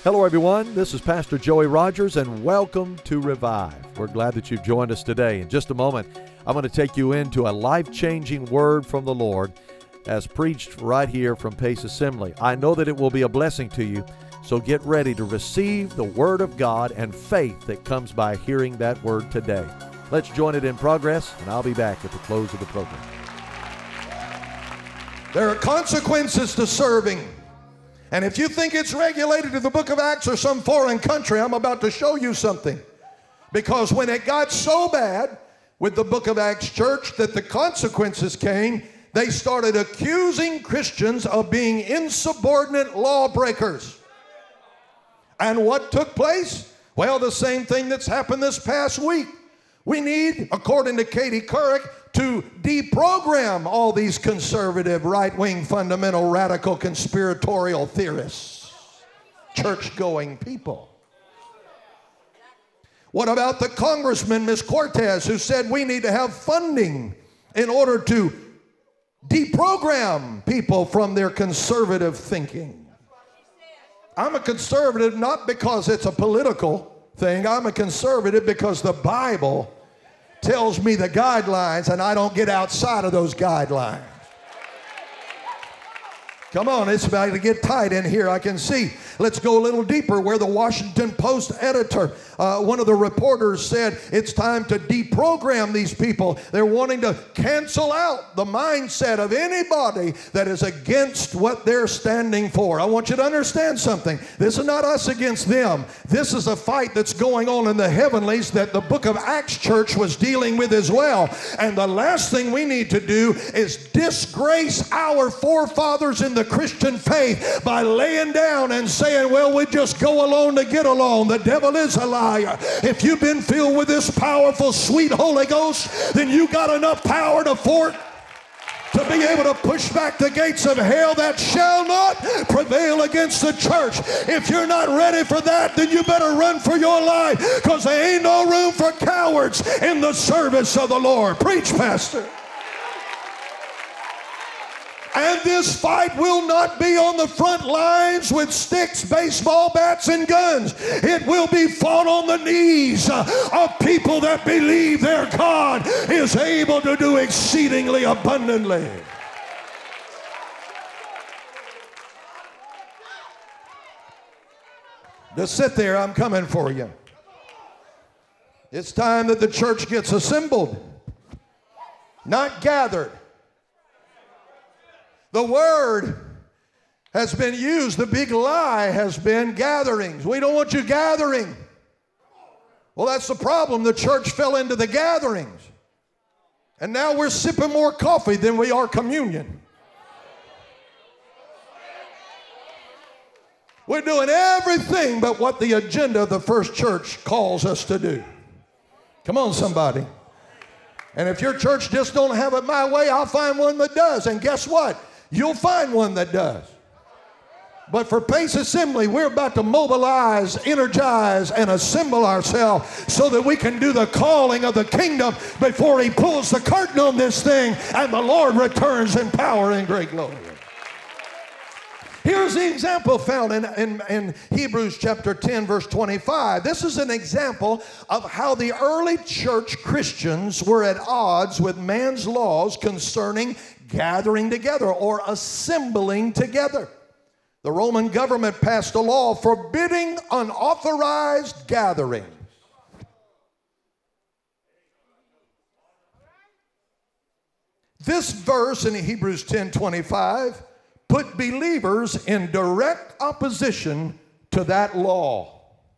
Hello, everyone. This is Pastor Joey Rogers, and welcome to Revive. We're glad that you've joined us today. In just a moment, I'm going to take you into a life-changing word from the Lord as preached right here from Pace Assembly. I know that it will be a blessing to you, so get ready to receive the Word of God and faith that comes by hearing that Word today. Let's join it in progress, and I'll be back at the close of the program. There are consequences to serving. And if you think it's regulated to the book of Acts or some foreign country, I'm about to show you something. Because when it got so bad with the book of Acts church that the consequences came, they started accusing Christians of being insubordinate lawbreakers. And what took place? Well, the same thing that's happened this past week. We need, according to Katie Couric, to deprogram all these conservative, right-wing, fundamental, radical, conspiratorial theorists, church-going people. What about the Congressman, Ms. Cortez, who said we need to have funding in order to deprogram people from their conservative thinking? I'm a conservative not because it's a political thing. I'm a conservative because the Bible tells me the guidelines, and I don't get outside of those guidelines. Come on, it's about to get tight in here, I can see. Let's go a little deeper where the Washington Post editor, one of the reporters said it's time to deprogram these people. They're wanting to cancel out the mindset of anybody that is against what they're standing for. I want you to understand something. This is not us against them. This is a fight that's going on in the heavenlies that the book of Acts church was dealing with as well. And the last thing we need to do is disgrace our forefathers in the Christian faith by laying down and saying, well, we just go along to get along. The devil is a liar. If you've been filled with this powerful, sweet Holy Ghost, then you got enough power to be able to push back the gates of hell that shall not prevail against the church. If you're not ready for that, then you better run for your life, because there ain't no room for cowards in the service of the Lord. Preach, Pastor. And this fight will not be on the front lines with sticks, baseball bats, and guns. It will be fought on the knees of people that believe their God is able to do exceedingly abundantly. Just sit there, I'm coming for you. It's time that the church gets assembled, not gathered. The word has been used. The big lie has been gatherings. We don't want you gathering. Well, that's the problem. The church fell into the gatherings. And now we're sipping more coffee than we are communion. We're doing everything but what the agenda of the first church calls us to do. Come on, somebody. And if your church just don't have it my way, I'll find one that does. And guess what? You'll find one that does. But for Pace Assembly, we're about to mobilize, energize, and assemble ourselves so that we can do the calling of the kingdom before he pulls the curtain on this thing and the Lord returns in power and great glory. Here's the example found in Hebrews chapter 10, verse 25. This is an example of how the early church Christians were at odds with man's laws concerning gathering together or assembling together. The Roman government passed a law forbidding unauthorized gatherings. This verse in Hebrews 10:25 put believers in direct opposition to that law.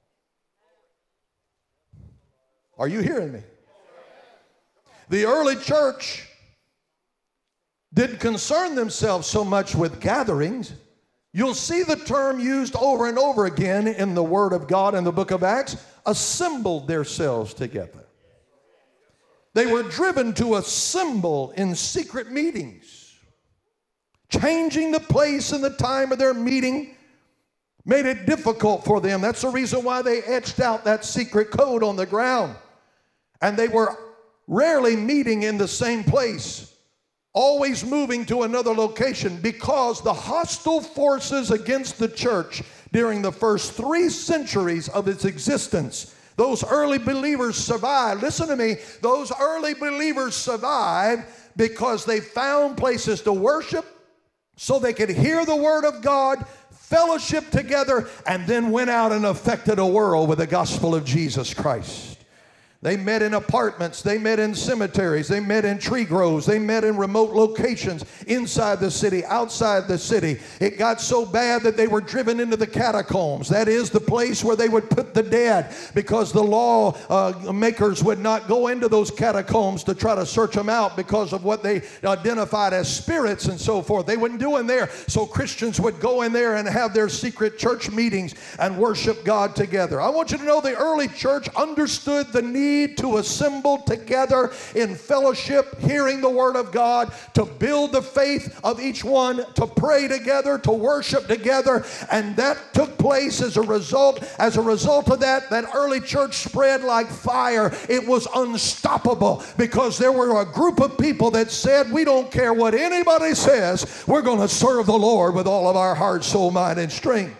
Are you hearing me? The early church didn't concern themselves so much with gatherings. You'll see the term used over and over again in the Word of God in the book of Acts, assembled themselves together. They were driven to assemble in secret meetings. Changing the place and the time of their meeting made it difficult for them. That's the reason why they etched out that secret code on the ground. And they were rarely meeting in the same place, always moving to another location, because the hostile forces against the church during the first 3 centuries of its existence. Those early believers survived. Listen to me. Those early believers survived because they found places to worship so they could hear the Word of God, fellowship together, and then went out and affected a world with the gospel of Jesus Christ. They met in apartments, they met in cemeteries, they met in tree groves, they met in remote locations inside the city, outside the city. It got so bad that they were driven into the catacombs. That is the place where they would put the dead, because the law makers would not go into those catacombs to try to search them out because of what they identified as spirits and so forth. They wouldn't do in there. So Christians would go in there and have their secret church meetings and worship God together. I want you to know the early church understood the need to assemble together in fellowship, hearing the Word of God, to build the faith of each one, to pray together, to worship together, and that took place as a result. As a result of that early church spread like fire. It was unstoppable because there were a group of people that said, we don't care what anybody says, we're going to serve the Lord with all of our heart, soul, mind, and strength.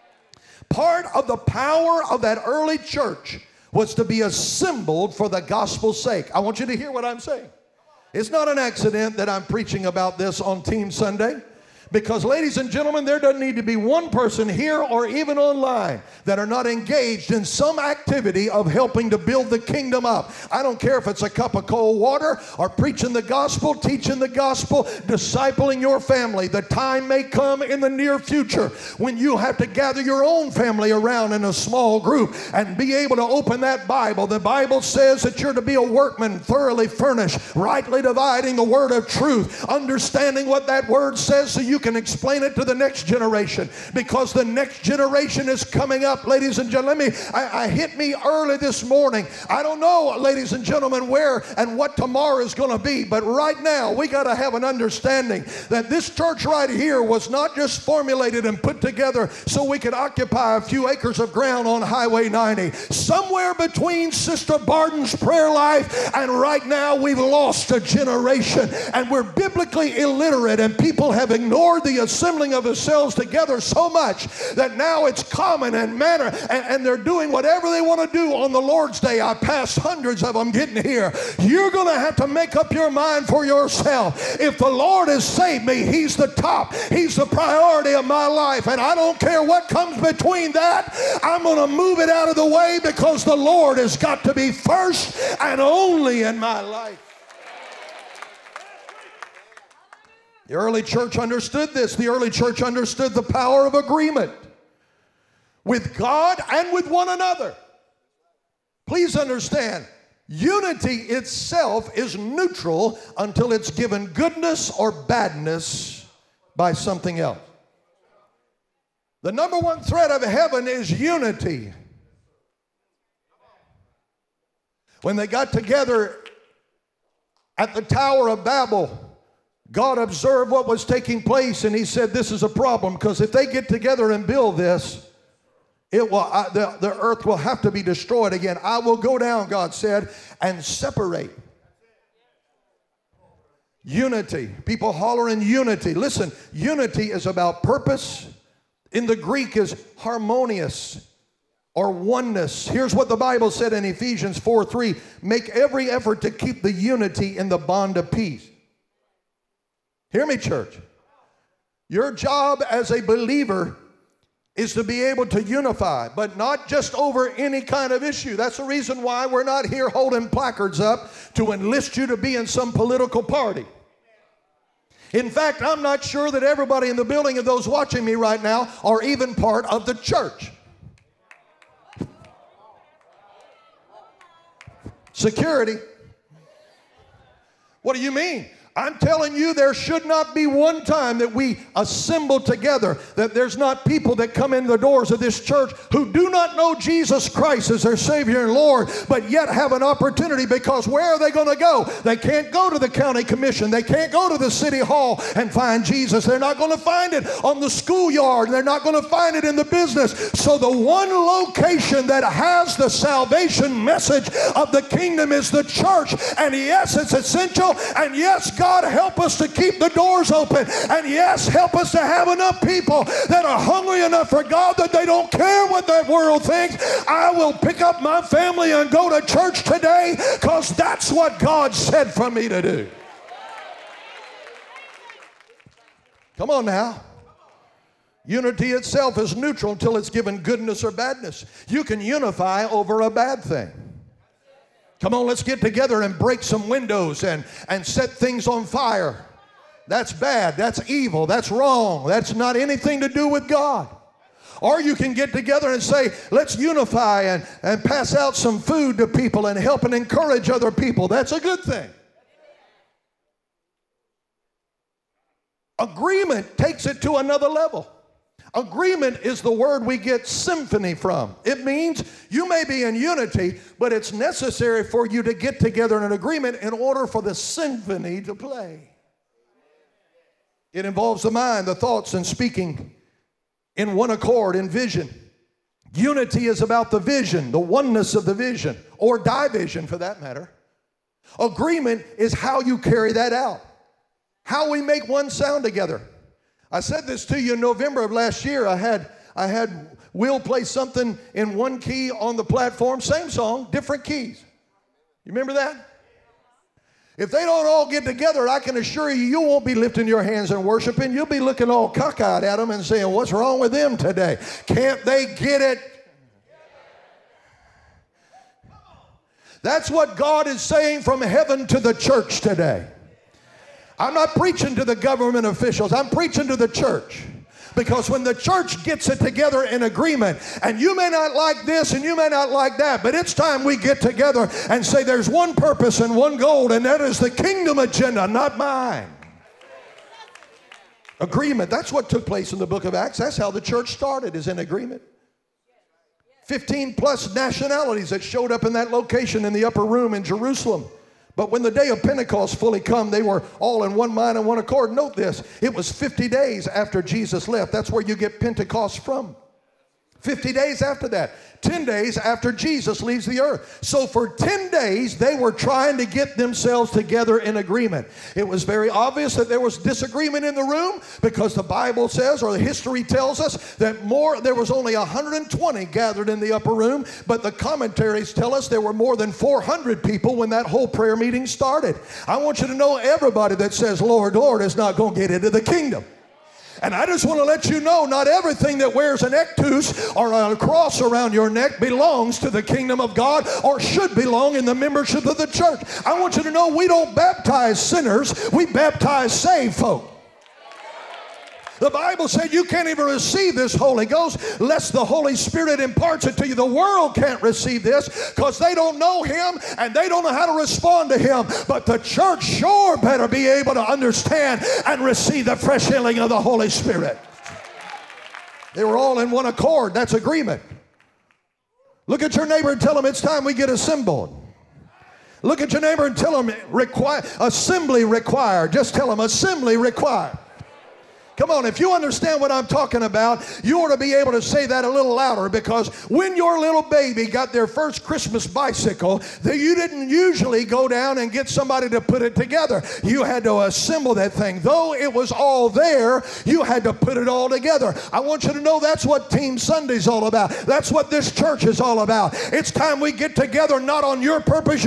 Part of the power of that early church was to be assembled for the gospel's sake. I want you to hear what I'm saying. It's not an accident that I'm preaching about this on Team Sunday. Because, ladies and gentlemen, there doesn't need to be one person here or even online that are not engaged in some activity of helping to build the kingdom up. I don't care if it's a cup of cold water or preaching the gospel, teaching the gospel, discipling your family. The time may come in the near future when you have to gather your own family around in a small group and be able to open that Bible. The Bible says that you're to be a workman thoroughly furnished, rightly dividing the word of truth, understanding what that word says so you can explain it to the next generation, because the next generation is coming up. Ladies and gentlemen, I hit me early this morning. I don't know, ladies and gentlemen, where and what tomorrow is going to be, but right now we got to have an understanding that this church right here was not just formulated and put together so we could occupy a few acres of ground on Highway 90. Somewhere between Sister Barton's prayer life and right now, we've lost a generation, and we're biblically illiterate, and people have ignored the assembling of ourselves together so much that now it's common and manner, and they're doing whatever they want to do on the Lord's Day. I passed hundreds of them getting here. You're going to have to make up your mind for yourself. If the Lord has saved me, He's the top. He's the priority of my life, and I don't care what comes between that. I'm going to move it out of the way because the Lord has got to be first and only in my life. The early church understood this. The early church understood the power of agreement with God and with one another. Please understand, unity itself is neutral until it's given goodness or badness by something else. The number one threat of heaven is unity. When they got together at the Tower of Babel, God observed what was taking place, and He said, this is a problem, because if they get together and build this, the earth will have to be destroyed again. I will go down, God said, and separate. Unity. People hollering unity. Listen, unity is about purpose. In the Greek is harmonious or oneness. Here's what the Bible said in Ephesians 4:3. Make every effort to keep the unity in the bond of peace. Hear me, church. Your job as a believer is to be able to unify, but not just over any kind of issue. That's the reason why we're not here holding placards up to enlist you to be in some political party. In fact, I'm not sure that everybody in the building and those watching me right now are even part of the church. Security. What do you mean? I'm telling you, there should not be one time that we assemble together that there's not people that come in the doors of this church who do not know Jesus Christ as their Savior and Lord, but yet have an opportunity, because where are they going to go? They can't go to the county commission. They can't go to the city hall and find Jesus. They're not going to find it on the schoolyard. They're not going to find it in the business. So the one location that has the salvation message of the kingdom is the church. And yes, it's essential. And yes, God, help us to keep the doors open. And yes, help us to have enough people that are hungry enough for God that they don't care what that world thinks. I will pick up my family and go to church today because that's what God said for me to do. Come on now. Unity itself is neutral until it's given goodness or badness. You can unify over a bad thing. Come on, let's get together and break some windows and set things on fire. That's bad. That's evil. That's wrong. That's not anything to do with God. Or you can get together and say, let's unify and pass out some food to people and help and encourage other people. That's a good thing. Agreement takes it to another level. Agreement is the word we get symphony from. It means you may be in unity, but it's necessary for you to get together in an agreement in order for the symphony to play. It involves the mind, the thoughts, and speaking in one accord, in vision. Unity is about the vision, the oneness of the vision, or division for that matter. Agreement is how you carry that out, how we make one sound together. I said this to you in November of last year. I had Will play something in one key on the platform, same song, different keys. You remember that? If they don't all get together, I can assure you, you won't be lifting your hands and worshiping. You'll be looking all cockeyed at them and saying, what's wrong with them today? Can't they get it? That's what God is saying from heaven to the church today. I'm not preaching to the government officials. I'm preaching to the church. Because when the church gets it together in agreement, and you may not like this and you may not like that, but it's time we get together and say there's one purpose and one goal, and that is the kingdom agenda, not mine. Agreement. That's what took place in the book of Acts. That's how the church started, is in agreement. 15 plus nationalities that showed up in that location in the upper room in Jerusalem. But when the day of Pentecost fully come, they were all in one mind and one accord. Note this, it was 50 days after Jesus left. That's where you get Pentecost from. 50 days after that. 10 days after Jesus leaves the earth. So for 10 days, they were trying to get themselves together in agreement. It was very obvious that there was disagreement in the room because the Bible says, or the history tells us, that there was only 120 gathered in the upper room, but the commentaries tell us there were more than 400 people when that whole prayer meeting started. I want you to know everybody that says, Lord, Lord, is not going to get into the kingdom. And I just want to let you know, not everything that wears an ectus or a cross around your neck belongs to the kingdom of God or should belong in the membership of the church. I want you to know we don't baptize sinners, we baptize saved folk. The Bible said you can't even receive this Holy Ghost lest the Holy Spirit imparts it to you. The world can't receive this because they don't know Him and they don't know how to respond to Him. But the church sure better be able to understand and receive the fresh healing of the Holy Spirit. They were all in one accord. That's agreement. Look at your neighbor and tell him it's time we get assembled. Look at your neighbor and tell him assembly required. Just tell him assembly required. Come on, if you understand what I'm talking about, you ought to be able to say that a little louder, because when your little baby got their first Christmas bicycle, you didn't usually go down and get somebody to put it together. You had to assemble that thing. Though it was all there, you had to put it all together. I want you to know that's what Team Sunday's all about. That's what this church is all about. It's time we get together not on your purpose,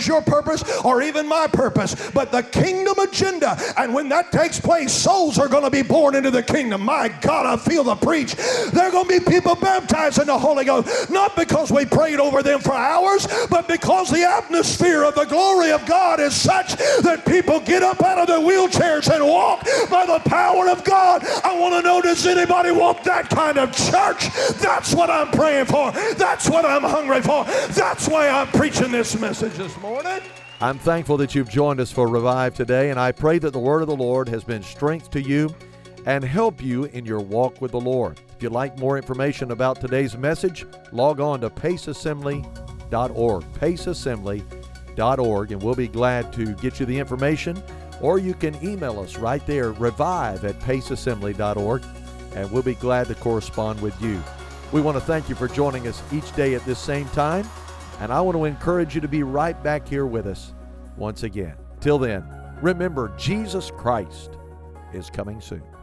or even my purpose, but the kingdom agenda. And when that takes place, souls are going to be born into the kingdom. My God, I feel the preach. There are going to be people baptized in the Holy Ghost, not because we prayed over them for hours, but because the atmosphere of the glory of God is such that people get up out of their wheelchairs and walk by the power of God. I want to know, does anybody want that kind of church? That's what I'm praying for. That's what I'm hungry for. That's why I'm preaching this message this morning. I'm thankful that you've joined us for Revive today, and I pray that the word of the Lord has been strength to you and help you in your walk with the Lord. If you'd like more information about today's message, log on to paceassembly.org, paceassembly.org, and we'll be glad to get you the information, or you can email us right there, revive@paceassembly.org, and we'll be glad to correspond with you. We want to thank you for joining us each day at this same time, and I want to encourage you to be right back here with us once again. Till then, Remember, Jesus Christ is coming soon.